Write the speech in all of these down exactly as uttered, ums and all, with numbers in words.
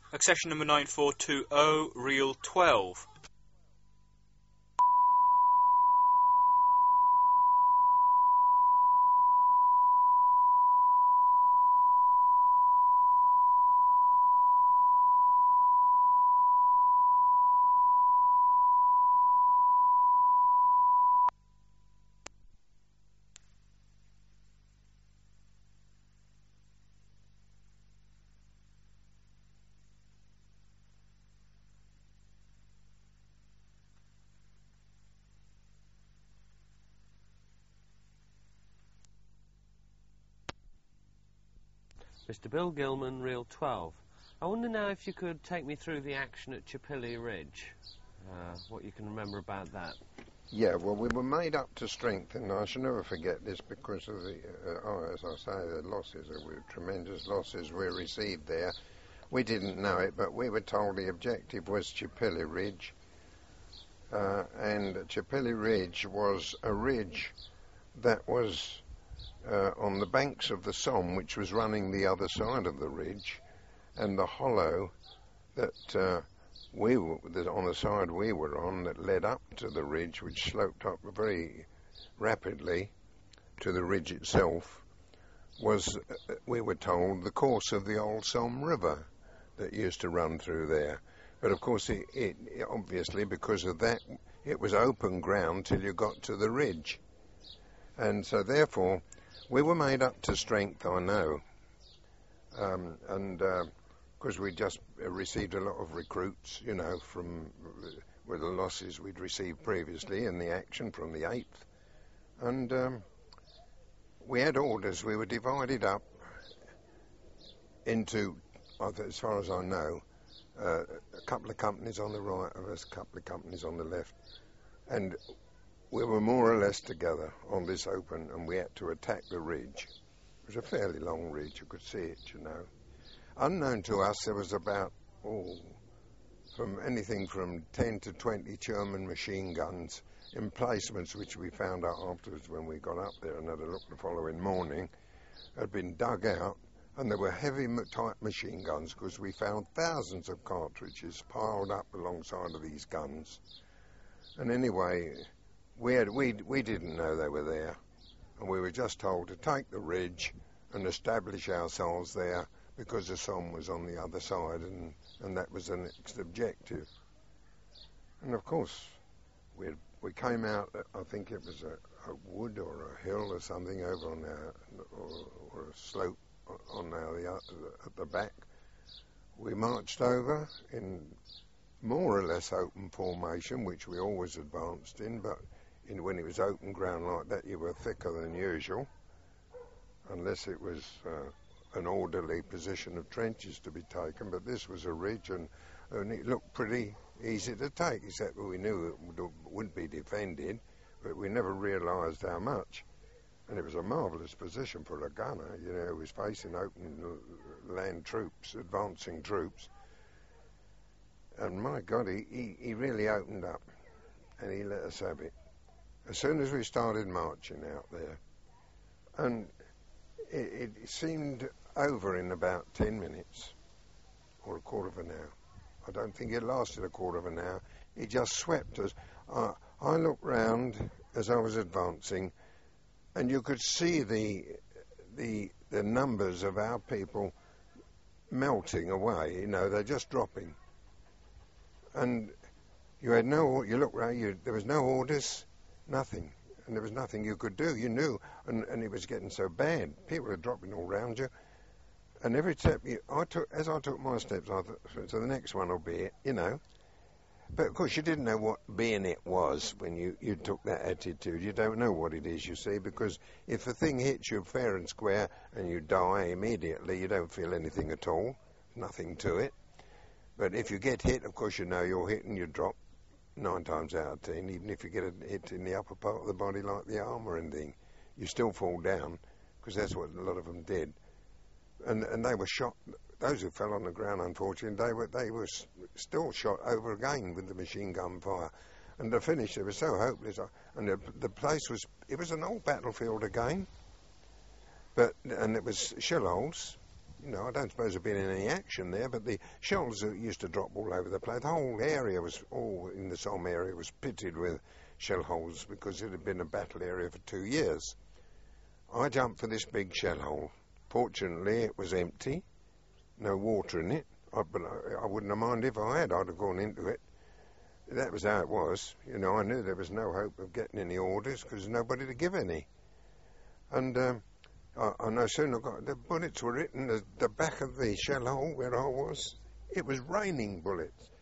Accession number nine four two zero, reel twelve. Mister Bill Gilman, reel twelve. I wonder now if you could take me through the action at Chipilly Ridge, uh, what you can remember about that. Yeah, well, we were made up to strength, and I shall never forget this because of the, uh, oh, as I say, the losses, the tremendous losses we received there. We didn't know it, but we were told the objective was Chipilly Ridge, uh, and Chipilly Ridge was a ridge that was Uh, on the banks of the Somme, which was running the other side of the ridge, and the hollow that uh, we were that on the side we were on that led up to the ridge, which sloped up very rapidly to the ridge itself, was, uh, we were told, the course of the old Somme River that used to run through there. But of course, it, it obviously, because of that, it was open ground till you got to the ridge, and so therefore we were made up to strength, I know, um, and because uh, we just received a lot of recruits, you know, from uh, with the losses we'd received previously in the action from the eighth, and um, we had orders. We were divided up into, as far as I know, uh, a couple of companies on the right of us, a couple of companies on the left, and we were more or less together on this open, and we had to attack the ridge. It was a fairly long ridge, you could see it, you know. Unknown to us, there was about, oh, from anything from ten to twenty German machine guns, emplacements which we found out afterwards when we got up there and had a look the following morning, had been dug out, and there were heavy type machine guns, because we found thousands of cartridges piled up alongside of these guns. And anyway, We, had, we, we didn't know they were there, and we were just told to take the ridge and establish ourselves there because the Somme was on the other side, and, and that was the next objective. And of course, we we came out, I think it was a, a wood or a hill or something over on our, or, or a slope on our, the, at the back. We marched over in more or less open formation, which we always advanced in, but In, when it was open ground like that, you were thicker than usual, unless it was uh, an orderly position of trenches to be taken. But this was a ridge, and, and it looked pretty easy to take, except we knew it would, would be defended, but we never realised how much. And it was a marvellous position for a gunner, you know, who was facing open land troops, advancing troops. And my God, he, he, he really opened up, and he let us have it as soon as we started marching out there. And it, it seemed over in about ten minutes or a quarter of an hour. I don't think it lasted a quarter of an hour. It just swept us. Uh, I looked round as I was advancing, and you could see the the the numbers of our people melting away. You know, they're just dropping. And you had no. You looked round. You, there was no orders. Nothing, and there was nothing you could do. You knew, and, and it was getting so bad. People were dropping all round you, and every step you, I took, as I took my steps, I thought, so the next one will be it, you know. But of course, you didn't know what being it was when you, you took that attitude. You don't know what it is, you see, because if the thing hits you fair and square and you die immediately, you don't feel anything at all, nothing to it. But if you get hit, of course, you know you're hit and you drop. Nine times out of ten, even if you get a hit in the upper part of the body like the arm or anything, you still fall down, because that's what a lot of them did. And and they were shot. Those who fell on the ground, unfortunately, they were they were still shot over again with the machine gun fire. And the finish, it was so hopeless. And the, the place was, it was an old battlefield again, but and it was shell holes, you know, I don't suppose there'd been any action there, but the shells that used to drop all over the place, the whole area was, all in the Somme area, was pitted with shell holes because it had been a battle area for two years. I jumped for this big shell hole. Fortunately, it was empty, no water in it, I, but I, I wouldn't have minded if I had, I'd have gone into it. That was how it was. You know, I knew there was no hope of getting any orders because there's nobody to give any. And um, I, I no sooner got the bullets were hitting the, the back of the shell hole where I was. It was raining bullets.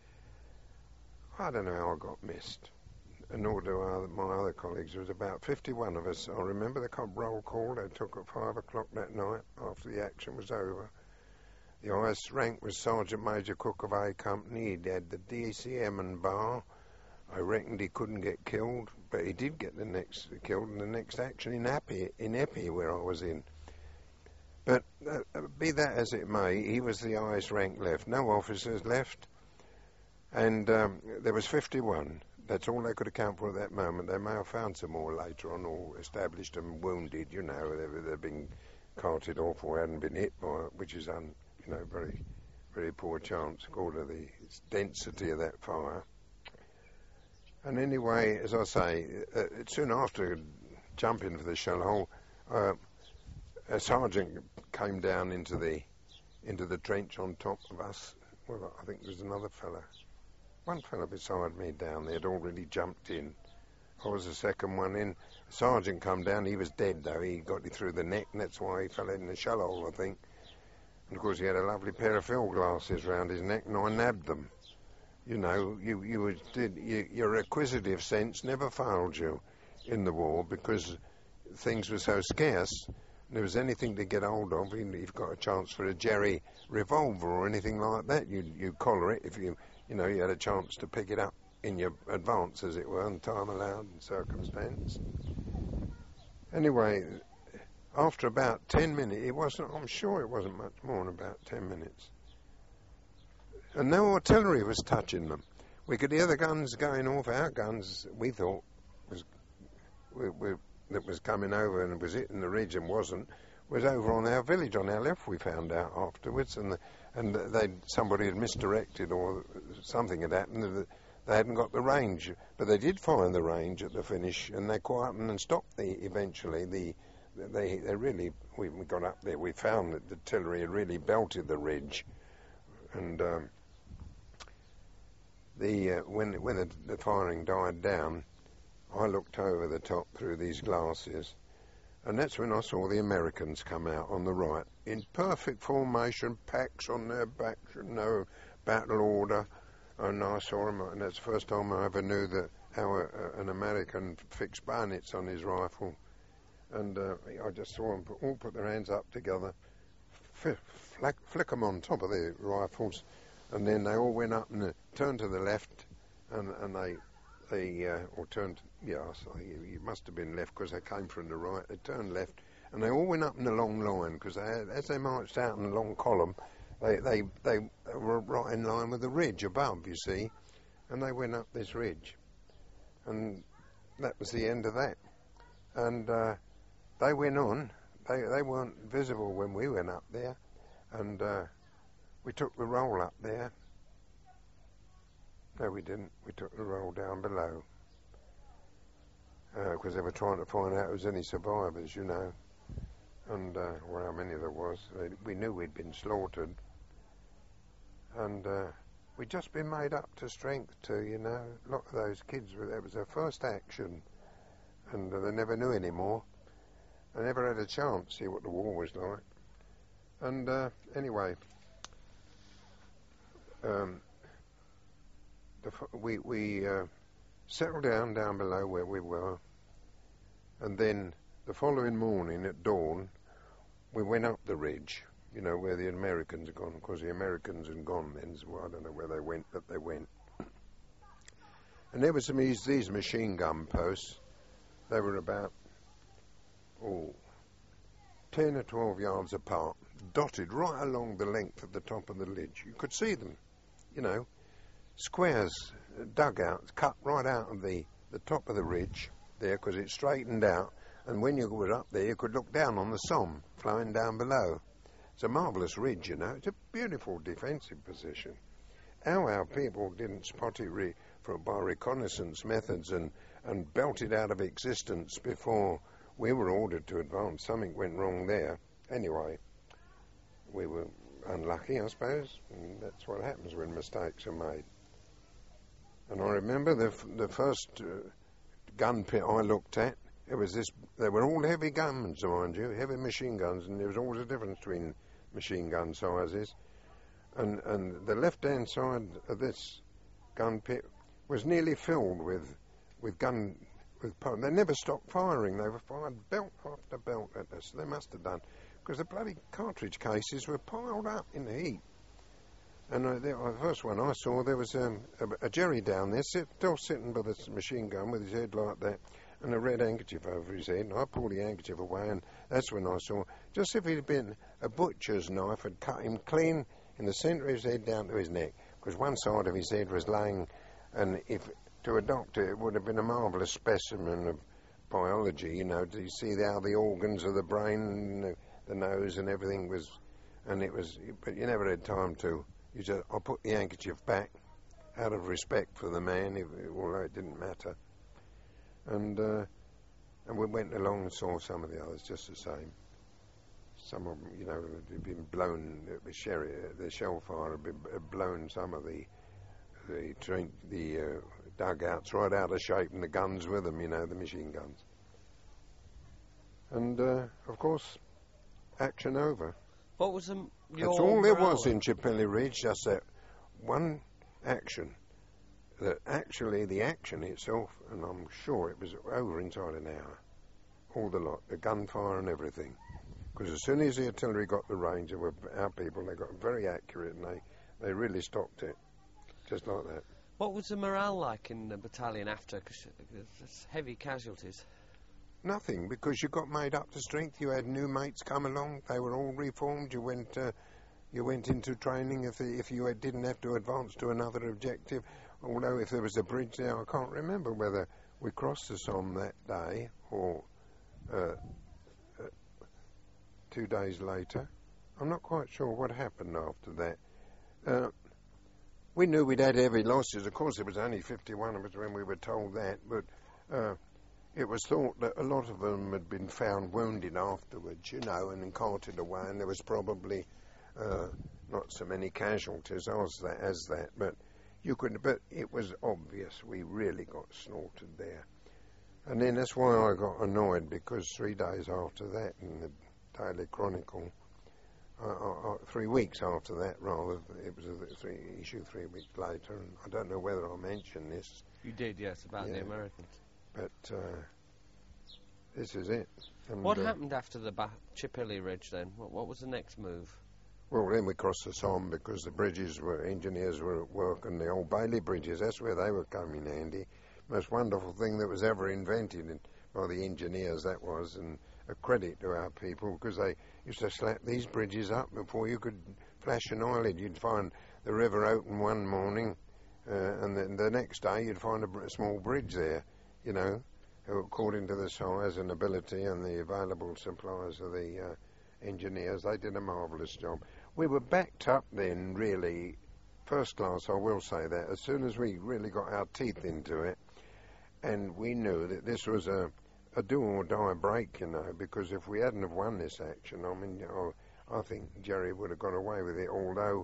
I don't know how I got missed. And nor do I, my other colleagues. There was about fifty-one of us. I remember the cop roll call they took at five o'clock that night after the action was over. The highest rank was Sergeant Major Cook of A Company. He'd had the D C M and bar. I reckoned he couldn't get killed, but he did get the next killed in the next action in Eppie, in Eppie where I was in. But uh, be that as it may, he was the highest rank left. No officers left, and um, there was fifty-one. That's all they could account for at that moment. They may have found some more later on, or established them wounded. You know, they've, they've been carted off or hadn't been hit by it, which is un. You know, very, very poor chance according to the density of that fire. And anyway, as I say, uh, soon after jumping for the shell hole, uh, a sergeant came down into the into the trench on top of us. Well, I think there's another fella, one fella beside me down there had already jumped in. I was the second one in. A sergeant come down. He was dead though. He got it through the neck, and that's why he fell in the shell hole, I think. And of course he had a lovely pair of field glasses round his neck, and I nabbed them. You know, you you, was, did, you your acquisitive sense never failed you in the war because things were so scarce. And there was anything to get hold of, even if you've got a chance for a Jerry revolver or anything like that, you you collar it if you you know you had a chance to pick it up in your advance, as it were, and time allowed and circumstance. Anyway. After about ten minutes, it wasn't, I'm sure it wasn't much more than about ten minutes. And no artillery was touching them. We could hear the guns going off. Our guns, we thought, was we, we, that was coming over and was hitting the ridge and wasn't, was over on our village on our left, we found out afterwards. And the, and they somebody had misdirected or something had happened. They hadn't got the range. But they did find the range at the finish, and they quietened and stopped the eventually the They, they really, we, we got up there, we found that the artillery had really belted the ridge. And um, the uh, when when the, the firing died down, I looked over the top through these glasses, and that's when I saw the Americans come out on the right, in perfect formation, packs on their backs, no battle order, and I saw them, and that's the first time I ever knew that how a, an American fixed bayonets on his rifle. And uh, I just saw them all put their hands up together, f- flick, flick them on top of their rifles, and then they all went up and uh, turned to the left, and, and they, they uh, or turned, yeah, so it must have been left because they came from the right. They turned left, and they all went up in a long line because as they marched out in a long column, they, they, they were right in line with the ridge above, you see, and they went up this ridge, and that was the end of that. And uh, they went on. They they weren't visible when we went up there, and uh, we took the roll up there. No, we didn't. We took the roll down below because uh, they were trying to find out if there was any survivors, you know, and uh, or how many there was. They, we knew we'd been slaughtered, and uh, we'd just been made up to strength too, you know. A lot of those kids, that was their first action, and uh, they never knew any more. I never had a chance to see what the war was like. And uh, anyway, um, the f- we we uh, settled down down below where we were, and then the following morning at dawn, we went up the ridge, you know, where the Americans had gone, because the Americans had gone then, so I don't know where they went, but they went. And there were some these, these machine gun posts. They were about oh, ten or twelve yards apart, dotted right along the length of the top of the ridge. You could see them, you know, squares, dugouts, cut right out of the, the top of the ridge there, because it straightened out, and when you were up there, you could look down on the Somme flowing down below. It's a marvellous ridge, you know. It's a beautiful defensive position. How our people didn't spot it re- for, by reconnaissance methods and, and belt it out of existence before we were ordered to advance. Something went wrong there. Anyway, we were unlucky, I suppose, and that's what happens when mistakes are made. And I remember the f- the first uh, gun pit I looked at, it was this, they were all heavy guns, mind you, heavy machine guns, and there was always a difference between machine gun sizes. And, and the left-hand side of this gun pit was nearly filled with with gun, with they never stopped firing. They were fired belt after belt at us. They must have done, because the bloody cartridge cases were piled up in the heap. And uh, the uh, first one I saw, there was um, a, a Jerry down there, sit, still sitting by the machine gun with his head like that, and a red handkerchief over his head. And I pulled the handkerchief away, and that's when I saw, just if it had been a butcher's knife, had cut him clean in the centre of his head down to his neck, because one side of his head was laying, and if to a doctor it would have been a marvellous specimen of biology, you know, to see how the organs of the brain and the, the nose and everything was, and it was, but you never had time to. You just, I put the handkerchief back out of respect for the man, if, although it didn't matter. And uh, and we went along and saw some of the others just the same. Some of them, you know, had been blown. The, sherry, the shell fire had, been, had blown some of the the train, the uh, dugouts right out of shape, and the guns with them, you know, the machine guns. And uh, of course, action over. What was the, your That's all there morale? was in Chipilly Ridge, just that one action. That actually the action itself, and I'm sure it was over inside an hour. All the lot, the gunfire and everything. Because as soon as the artillery got the range, of our people, they got very accurate, and they, they really stopped it. Just like that. What was the morale like in the battalion after? Because there's heavy casualties. Nothing, because you got made up to strength. You had new mates come along. They were all reformed. You went, uh, you went into training if the, if you had, didn't have to advance to another objective. Although if there was a bridge there, I can't remember whether we crossed the Somme that day or uh, uh, two days later. I'm not quite sure what happened after that. Uh, we knew we'd had heavy losses. Of course, it was only fifty-one of us when we were told that, but. Uh, It was thought that a lot of them had been found wounded afterwards, you know, and then carted away, and there was probably uh, not so many casualties as that, as that. But you could, but it was obvious we really got slaughtered there. And then that's why I got annoyed, because three days after that, in the Daily Chronicle, uh, uh, three weeks after that, rather, it was a three, issue three weeks later, and I don't know whether I mentioned this. You did, yes, about Yeah. the Americans. But uh, this is it. And, What uh, happened after the ba- Chipilly Ridge then? What, what was the next move? Well, then we crossed the Somme because the bridges were, engineers were at work, and the Old Bailey bridges, that's where they were coming handy. Most wonderful thing that was ever invented in, by the engineers, that was, and a credit to our people, because they used to slap these bridges up before you could flash an eyelid. You'd find the river open one morning, uh, and then the next day you'd find a, br- a small bridge there, you know, according to the size and ability and the available supplies of the uh, engineers. They did a marvellous job. We were backed up then, really, first class, I will say that, as soon as we really got our teeth into it, and we knew that this was a, a do-or-die break, you know, because if we hadn't have won this action, I mean, you know, I think Jerry would have got away with it, although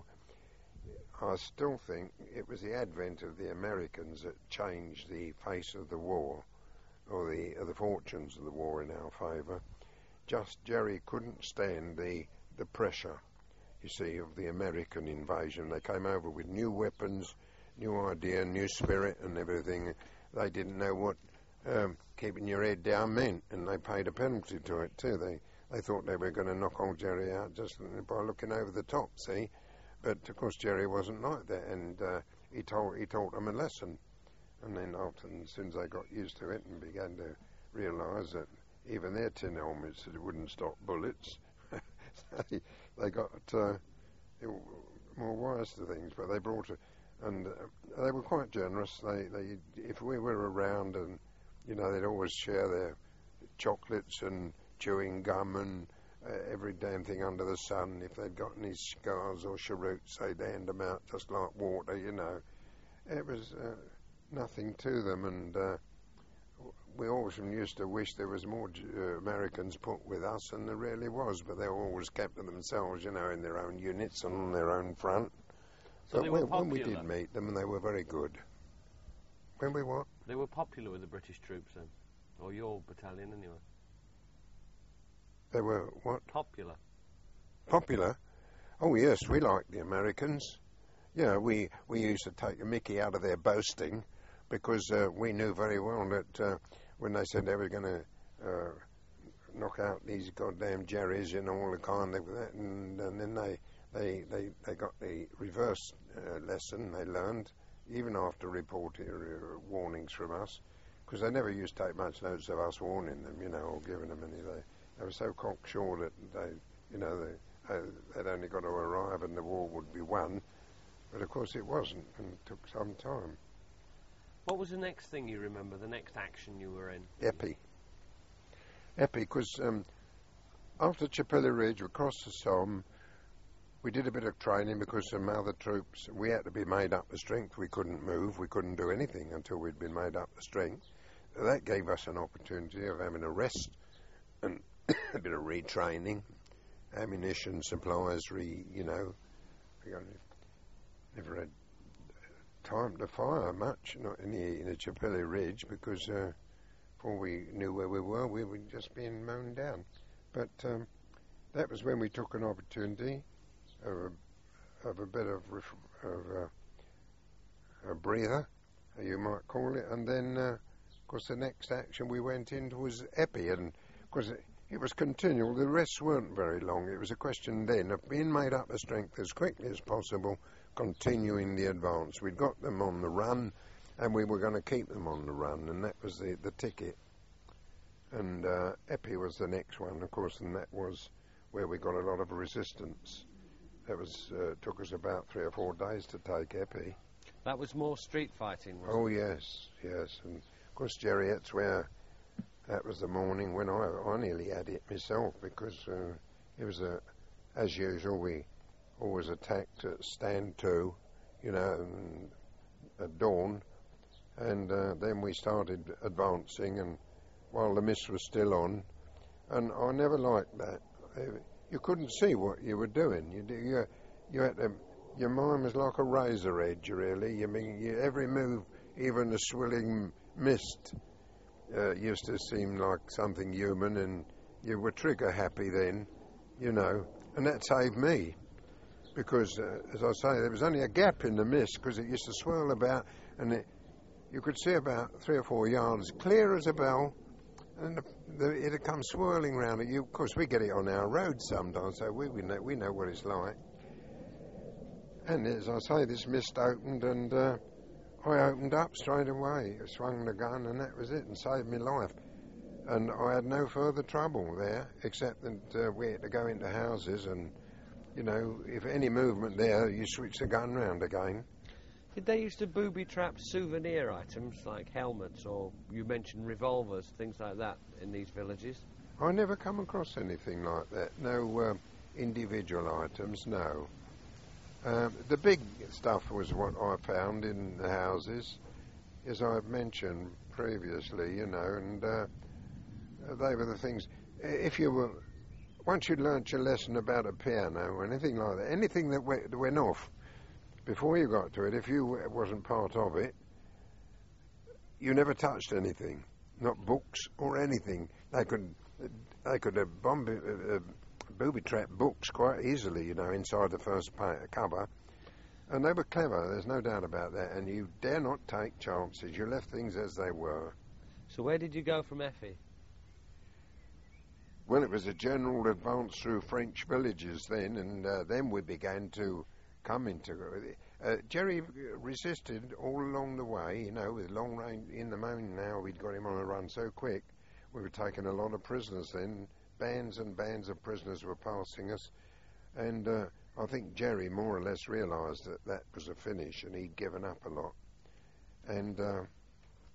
I still think it was the advent of the Americans that changed the face of the war, or the, or the fortunes of the war in our favour. Just Jerry couldn't stand the, the pressure, you see, of the American invasion. They came over with new weapons, new idea, new spirit and everything. They didn't know what um, keeping your head down meant, and they paid a penalty to it too. They they thought they were going to knock old Jerry out just by looking over the top, see? But of course Jerry wasn't like that, and uh, he told he taught them a lesson. And then after, as soon as they got used to it and began to realise that even their tin helmets it wouldn't stop bullets, they, they got uh, more wise to things. But they brought it, and uh, they were quite generous. They, they, if we were around, and you know, they'd always share their chocolates and chewing gum and uh, every damn thing under the sun. If they'd got any scars or cheroots, they'd hand them out just like water, you know. It was uh, nothing to them, and uh, we always used to wish there was more uh, Americans put with us, and there really was, but they always kept to themselves, you know, in their own units and on their own front. So but they when, were when we popular? did meet them, they were very good. When we what? They were popular with the British troops then? Or your battalion, anyway? They were what? Popular. Popular? Oh, yes, we liked the Americans. Yeah, we, we used to take a mickey out of their boasting, because uh, we knew very well that uh, when they said they were going to uh, knock out these goddamn Jerrys and all the kind of that, and, and then they, they, they, they got the reverse uh, lesson they learned, even after reporting uh, warnings from us, because they never used to take much notice of us warning them, you know, or giving them any. They, they were so cocksure that they, you know, they, uh, they'd only got to arrive and the war would be won. But of course it wasn't, and it took some time. What was the next thing you remember, the next action you were in? Epi. Epi, because um, after Chipilly Ridge, we crossed the Somme. We did a bit of training because some other troops, we had to be made up of strength. We couldn't move, we couldn't do anything until we'd been made up of strength. So that gave us an opportunity of having a rest and a bit of retraining, ammunition, supplies, re, you know. We never had time to fire much, not in the, in the Chipilly Ridge, because uh, before we knew where we were, we were just being mown down. But um, that was when we took an opportunity of a, of a bit of, ref, of a, a breather, you might call it, and then, uh, of course, the next action we went into was Epi, and of course it, it was continual. The rests weren't very long. It was a question then of being made up of strength as quickly as possible, continuing the advance. We'd got them on the run, and we were going to keep them on the run, and that was the, the ticket. And uh, Epi was the next one, of course, and that was where we got a lot of resistance. That was uh, took us about three or four days to take Epi. That was more street fighting, wasn't Oh, it? yes, yes. And, of course, Jerry, that's where that was the morning when I, I nearly had it myself, because uh, it was, a, as usual, we always attacked at stand two, you know, and at dawn, and uh, then we started advancing, and while the mist was still on, and I never liked that. You couldn't see what you were doing. You, you, you had to, your mind was like a razor edge, really. You mean you, every move, even the swirling mist, uh, used to seem like something human, and you were trigger happy then, you know, and that saved me. Because, uh, as I say, there was only a gap in the mist because it used to swirl about, and it, you could see about three or four yards, clear as a bell, and the, the, it'd come swirling round at you. Of course, we get it on our road sometimes, so we, we, know, we know what it's like. And as I say, this mist opened, and uh, I opened up straight away. I swung the gun, and that was it, and saved me life. And I had no further trouble there, except that uh, we had to go into houses and, you know, if any movement there, you switch the gun round again. Did they used to booby-trap souvenir items like helmets, or you mentioned revolvers, things like that, in these villages? I never come across anything like that. No uh, individual items, no. Um, the big stuff was what I found in the houses, as I've mentioned previously, you know, and uh, they were the things. If you were, once you'd learnt your lesson about a piano or anything like that, anything that went, that went off before you got to it, if you wasn't part of it, you never touched anything, not books or anything. They could, they could uh, bomb, uh, booby-trap books quite easily, you know, inside the first pa- cover. And they were clever, there's no doubt about that, and you dare not take chances. You left things as they were. So where did you go from Effie? Well, it was a general advance through French villages then, and uh, then we began to come into... Uh, Jerry resisted all along the way, you know, with long range in the main. Now we'd got him on a run so quick. We were taking a lot of prisoners then. Bands and bands of prisoners were passing us, and uh, I think Jerry more or less realised that that was a finish, and he'd given up a lot. And uh,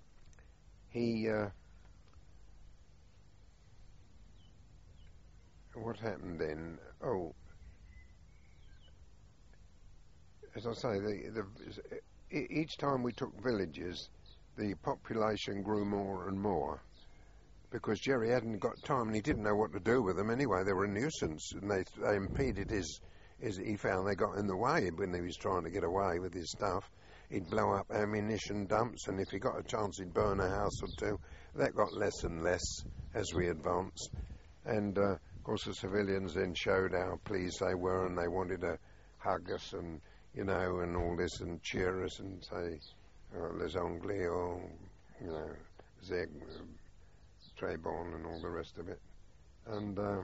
he... Uh, what happened then? Oh, as I say, the, the, e- each time we took villages, the population grew more and more, because Jerry hadn't got time and he didn't know what to do with them anyway. They were a nuisance, and they, they impeded his, his... He found they got in the way when he was trying to get away with his stuff. He'd blow up ammunition dumps, and if he got a chance he'd burn a house or two. That got less and less as we advanced. And, uh, of course, the civilians then showed how pleased they were, and they wanted to hug us and, you know, and all this, and cheer us and say, oh, les Anglais, or, you know, Zeg, uh, très bon, and all the rest of it. And uh,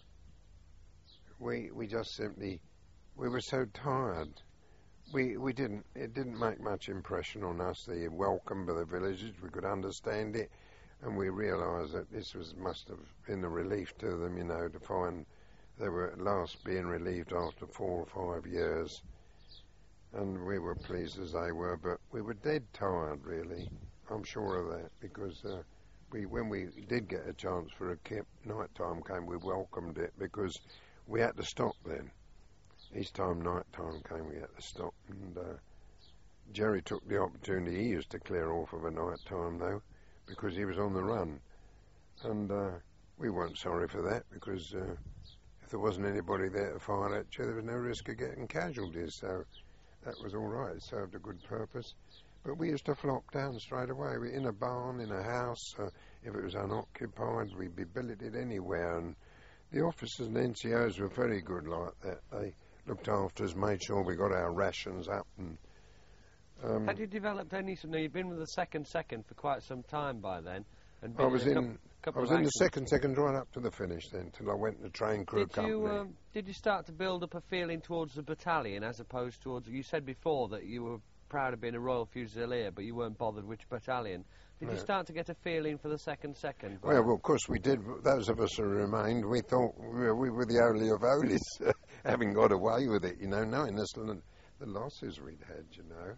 we we just simply, we were so tired. We we didn't, it didn't make much impression on us, the welcome by the villagers. We could understand it, and we realised that this was must have been a relief to them, you know, to find they were at last being relieved after four or five years. And we were pleased as they were, but we were dead tired, really. I'm sure of that, because uh, we, when we did get a chance for a kip, night time came, we welcomed it, because we had to stop then. Each time night time came, we had to stop. And uh, Jerry took the opportunity. He used to clear off of a night time, though, because he was on the run. And uh, we weren't sorry for that, because uh, if there wasn't anybody there to fire at you, there was no risk of getting casualties. So that was all right. It served a good purpose. But we used to flop down straight away. We in a barn, in a house. Uh, if it was unoccupied, we'd be billeted anywhere. And the officers and N C Os were very good like that. They looked after us, made sure we got our rations up. And um, had you developed any? So now you've been with the second second for quite some time by then. And I was in. in. Couple, couple I was of in the actions. second second right up to the finish then, till I went to train crew Did company. you um, did you start to build up a feeling towards the battalion as opposed towards? You said before that you were proud of being a Royal Fusilier, but you weren't bothered which battalion. Did No. you start to get a feeling for the second second? Well, well, of course we did. Those of us who remained, we thought we were, we were the only of holies, having got away with it, you know, knowing this, the losses we'd had, you know.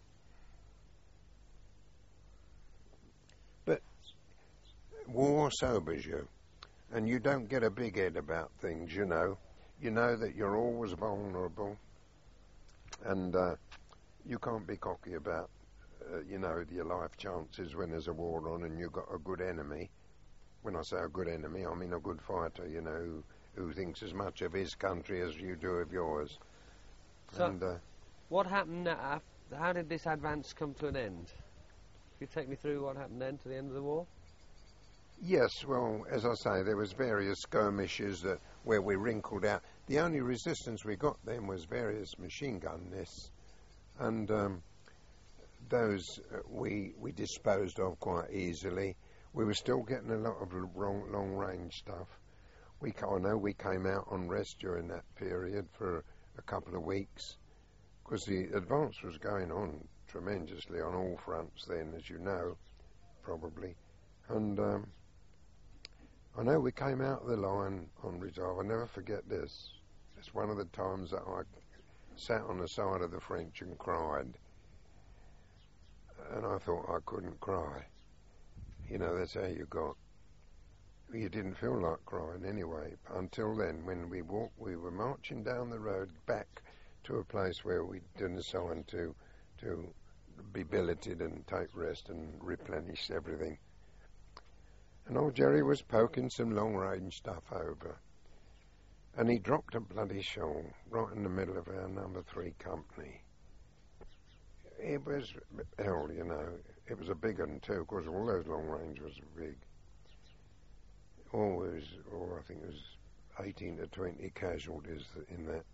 But war sobers you, and you don't get a big head about things, you know. You know that you're always vulnerable, and uh, you can't be cocky about Uh, you know, your life chances when there's a war on and you've got a good enemy. When I say a good enemy, I mean a good fighter, you know, who, who thinks as much of his country as you do of yours. So, and, uh, what happened after, how did this advance come to an end? Could you take me through what happened then to the end of the war? yes, well, as I say, there was various skirmishes that, where we wrinkled out. The only resistance we got then was various machine gun nests. And um, those uh, we we disposed of quite easily. We were still getting a lot of long, long range stuff. We I know we came out on rest during that period for a couple of weeks, because the advance was going on tremendously on all fronts then, as you know, probably. And um, I know we came out of the line on reserve. I'll never forget this. It's one of the times that I sat on the side of the French and cried. And I thought I couldn't cry. You know, that's how you got. You didn't feel like crying anyway. Until then, when we walked, we were marching down the road back to a place where we'd done a sign to, to be billeted and take rest and replenish everything. And old Jerry was poking some long-range stuff over. And he dropped a bloody shell right in the middle of our number three company. It was hell, you know. It was a big one too, because all those long range was big. Always, or I think it was eighteen to twenty casualties in that.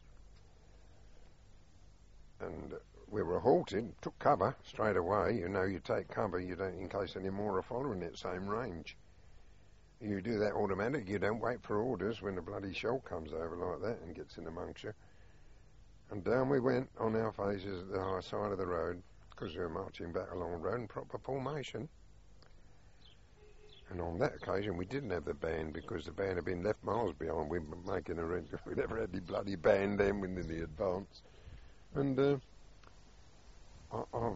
And we were halted, took cover straight away. You know, you take cover, you don't, in case any more are following it, same range. You do that automatic. You don't wait for orders when a bloody shell comes over like that and gets in amongst you. And down we went on our faces at the high side of the road, because we were marching back along the road in proper formation. And on that occasion we didn't have the band, because the band had been left miles behind. We were making a rent. We never had any bloody band then within the advance. And uh, I, I,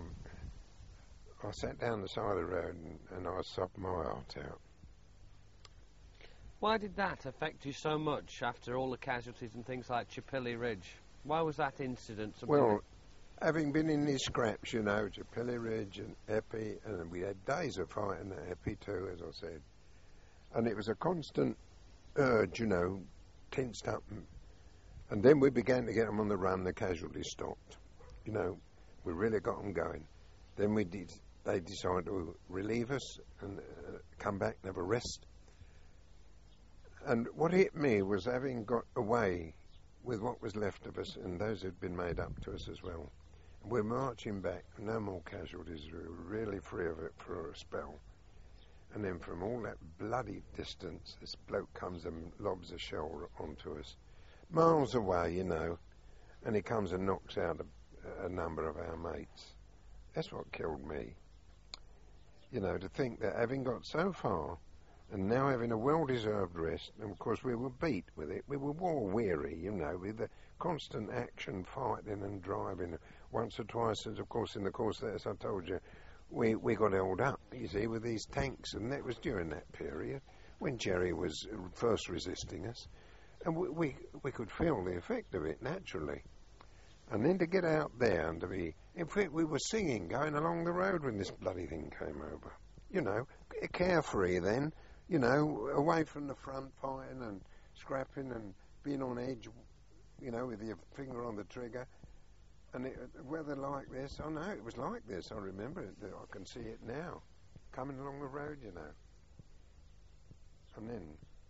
I sat down the side of the road and, and I sobbed my heart out. Why did that affect you so much after all the casualties and things like Chipilly Ridge? Why was that incident something... Well, having been in these scraps, you know, Chipilly Ridge and Eppie, and we had days of fighting at Eppie too, as I said. And it was a constant urge, you know, tensed up. And, and then we began to get them on the run, the casualties stopped. You know, we really got them going. Then we did, they decided to relieve us and uh, come back and have a rest. And what hit me was having got away with what was left of us, and those had been made up to us as well. And we're marching back, no more casualties, we were really free of it for a spell. And then from all that bloody distance, this bloke comes and lobs a shell onto us, miles away, you know, and he comes and knocks out a, a number of our mates. That's what killed me. You know, to think that having got so far, and now having a well-deserved rest, and of course we were beat with it, we were war-weary, you know, with the constant action, fighting and driving once or twice, and of course in the course of that, as I told you, we, we got held up, you see, with these tanks, and that was during that period, when Jerry was first resisting us, and we, we, we could feel the effect of it, naturally. And then to get out there and to be, in fact, we were singing going along the road when this bloody thing came over, you know, carefree then, you know, away from the front, fighting and scrapping and being on edge, you know, with your finger on the trigger. And it, weather like this, oh no, it was like this, I remember it, I can see it now, coming along the road, you know. And then,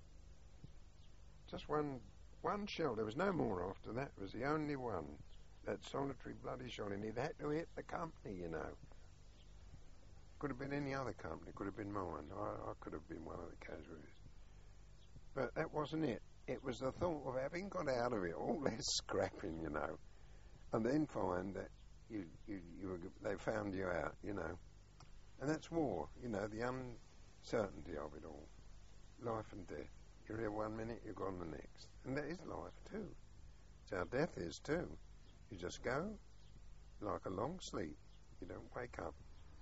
just one, one shell, there was no more after that, it was the only one, that solitary bloody shot, and it had to hit the company, you know. Could have been any other company, could have been mine. I, I could have been one of the casualties. But that wasn't it. It was the thought of having got out of it, all this scrapping, you know, and then find that you, you, you were, they found you out, you know. And that's war, you know, the uncertainty of it all. Life and death. You're here one minute, you're gone the next. And that is life too. It's how death is too. You just go like a long sleep. You don't wake up.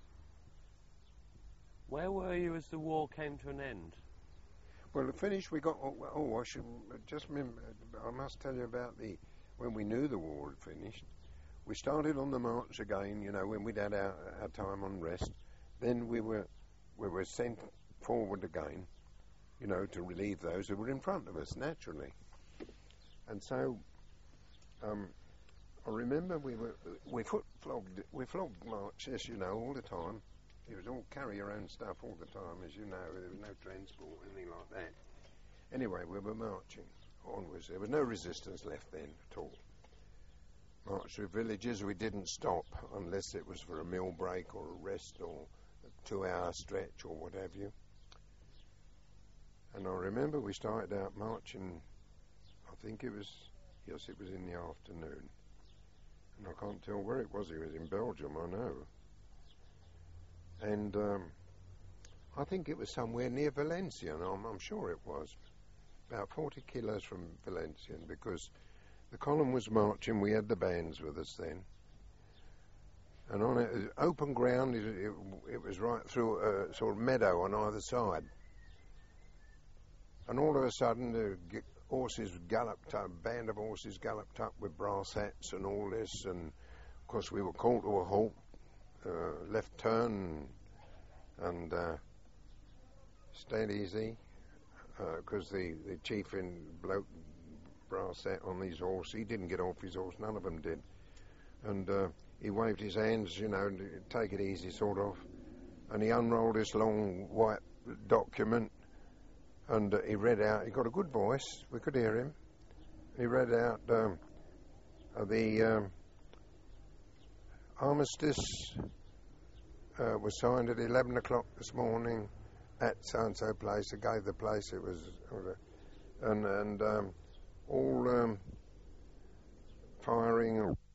Where were you as the war came to an end? Well, the finish we got. Oh, oh, I should just remember. I must tell you about the when we knew the war had finished. We started on the march again. You know, when we'd had our, our time on rest. Then we were we were sent forward again. You know, to relieve those who were in front of us, naturally. And so, um, I remember we were we foot flogged we flogged marches, you know, all the time. It was all carry your own stuff all the time, as you know. There was no transport or anything like that. Anyway, we were marching onwards. There was no resistance left then at all. Marched through villages. We didn't stop unless it was for a meal break or a rest or a two-hour stretch or what have you. And I remember we started out marching, I think it was, yes, it was in the afternoon. And I can't tell where it was. It was in Belgium, I know. And um, I think it was somewhere near Valenciennes, I'm, I'm sure it was, about forty kilos from Valenciennes, because the column was marching, we had the bands with us then, and on it, open ground, it, it, it was right through a sort of meadow on either side, and all of a sudden the g- horses galloped up, a band of horses galloped up with brass hats and all this, and of course we were called to a halt. Uh, left turn and uh, stayed easy because uh, the, the chief in bloke brass hat on his horse, he didn't get off his horse, none of them did, and uh, he waved his hands, you know, take it easy sort of, and he unrolled this long white document and uh, he read out, he got a good voice, we could hear him, he read out um, uh, the um, armistice uh, was signed at eleven o'clock this morning at so-and-so place. It gave the place, it was, and, and um, all um, firing